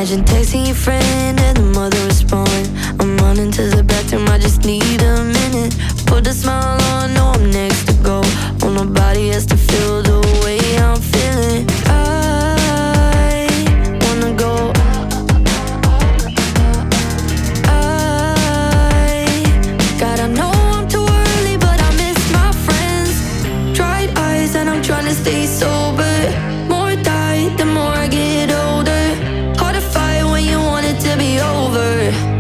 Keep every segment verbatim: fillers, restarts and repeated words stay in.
Imagine texting your friend and the mother respond, I'm running to the bathroom, I just need a minute. Put a smile on, know I'm next to go. Oh, nobody has to feel the way I'm feeling. I wanna go. I gotta know I'm too early, but I miss my friends. Dried eyes and I'm trying to stay sober. More die the more I get older. Hard to fight when you want it to be over.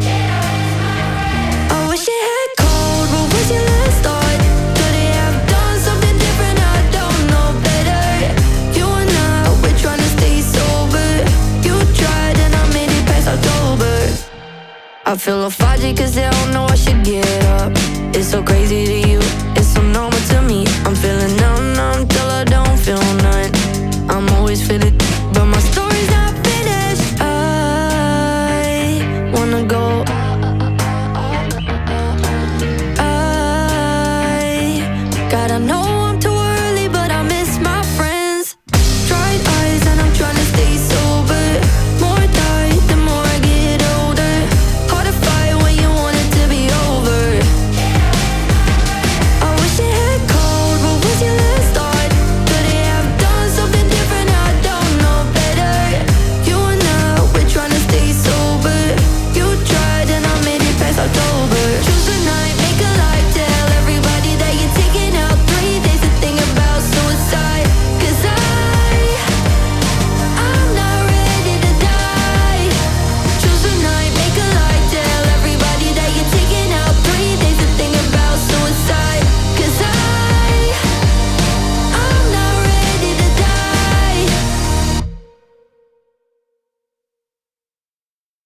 I wish it had cold, but what's your last thought? Could it have done something different? I don't know better. You and I, we're trying to stay sober. You tried and I made it past October. I feel lethargic cause I don't know I should get up. It's so crazy to